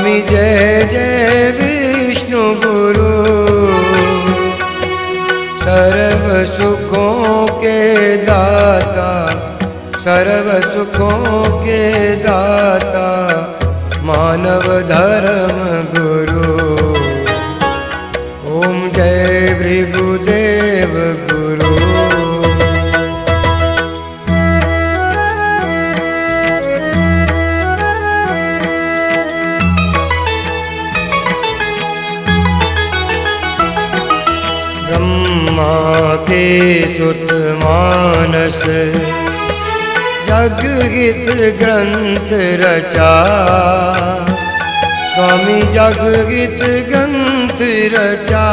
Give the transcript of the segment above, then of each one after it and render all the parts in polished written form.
स्वामी जय जय विष्णु गुरु, सर्व सुखों के दाता, सर्व सुखों के दाता, मानव धर्म गुरु। ओम जय भृगुदेव गुरु। ब्रह्मा के सुत मानस, जगहित ग्रंथ रचा, स्वामी जगहित ग्रंथ रचा।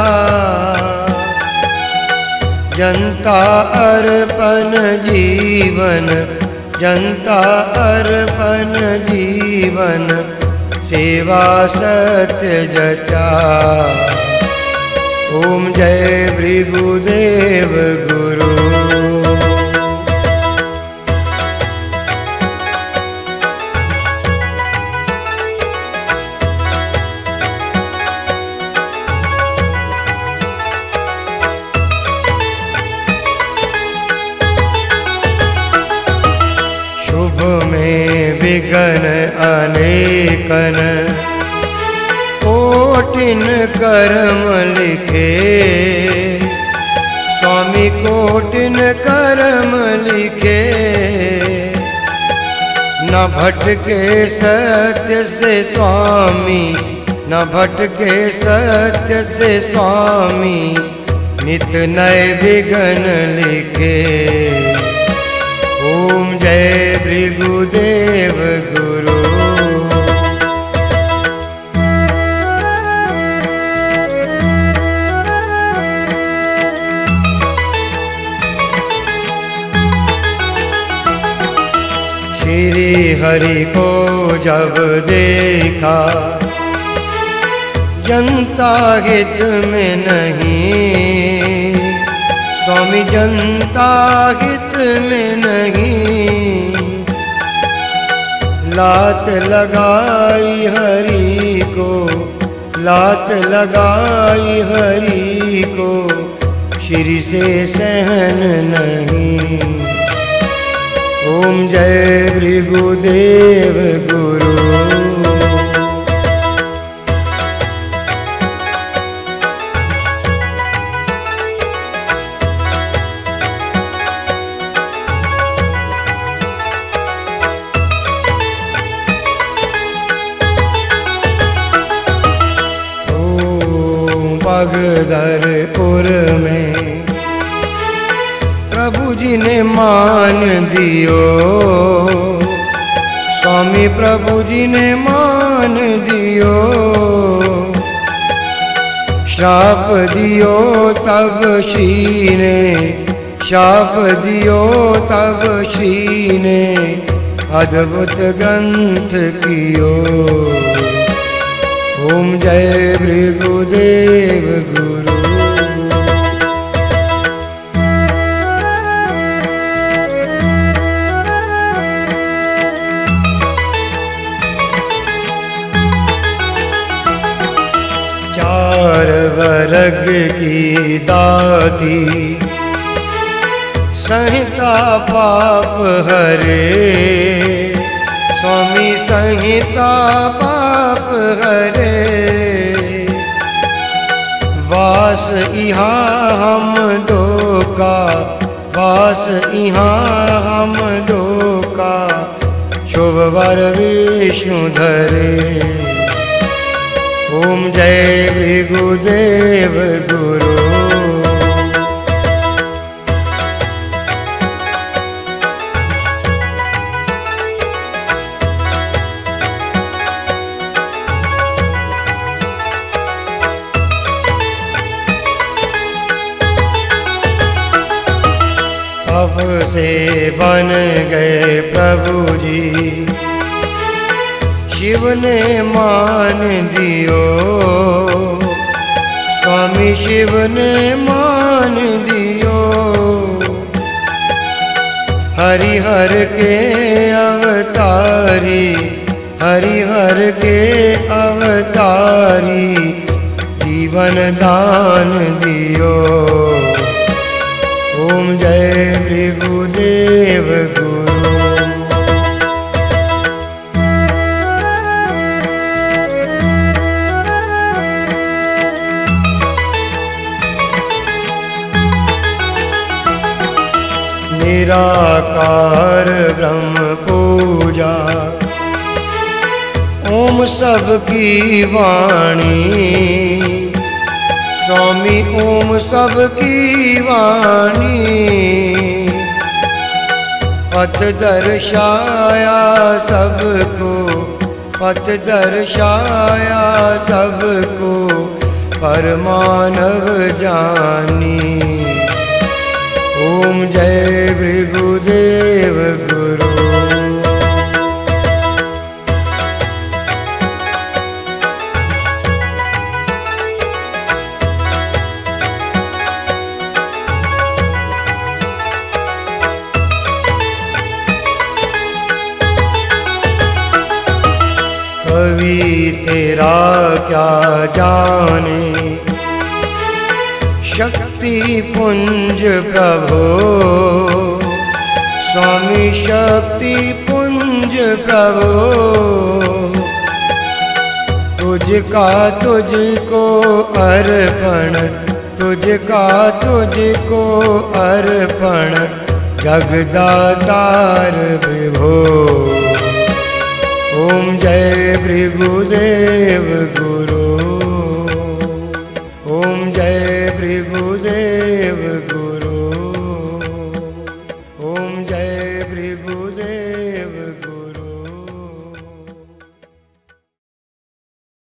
जनता अर्पण जीवन, जनता अर्पण जीवन, सेवा सत्य जचा। ओम जय भृगुदेव गुरु। शुभ में विघ्न अनेकन, कोटिन कर्म लिखे। स्वामी कोटिन कर्म लिखे, न भटके सत्य से स्वामी, न भटके सत्य से स्वामी, नित नए विघ्न लिखे। ओम जय भृगुदेव गुरु। श्री हरि को जब देखा, जनता हित में नहीं, स्वामी जनता हित में नहीं। लात लगाई हरि को, लात लगाई हरि को, श्री से सहन नहीं। ओम जय भृगुदेव गुरु। बगदरपुर में प्रभु जी ने मान दियो, स्वामी प्रभु जी ने मान दियो। श्राप दियो तब श्री ने, श्राप दियो तब श्री ने, अद्भुत ग्रंथ कियो। ओम जय भृगुदेव गुरु। चार वर्ग की दाती, संहिता पाप हरे। स्वामी संहिता पाप हरे। वास यहाँ हम दो का, वास यहाँ हम दो का, शुभ वर विष्णु धरे। ओम जय भृगुदेव गुरु। अब से बन गए प्रभु जी, शिव ने मान दियो। स्वामी शिव ने मान दियो। हरिहर के अवतारी, हरिहर के अवतारी, बिहारी जीवन दान दियो। ओम जय भृगुदेव गुरु। निराकार ब्रह्म पूजा ओम सबकी वाणी। स्वामी ओम सबकी वाणी। पथ दर्शाया सबको, पथ दर्शाया सबको, परमानव जानी। ओम जय भृगुदेव गुरु। कवि तेरा क्या जाने, शक्ति पुंज प्रभो। स्वामी शक्ति पुंज प्रभो। तुझका तुझको अर्पण, तुझका तुझको अर्पण, जगदातार विभो। ओम जय भृगुदेव गुरु।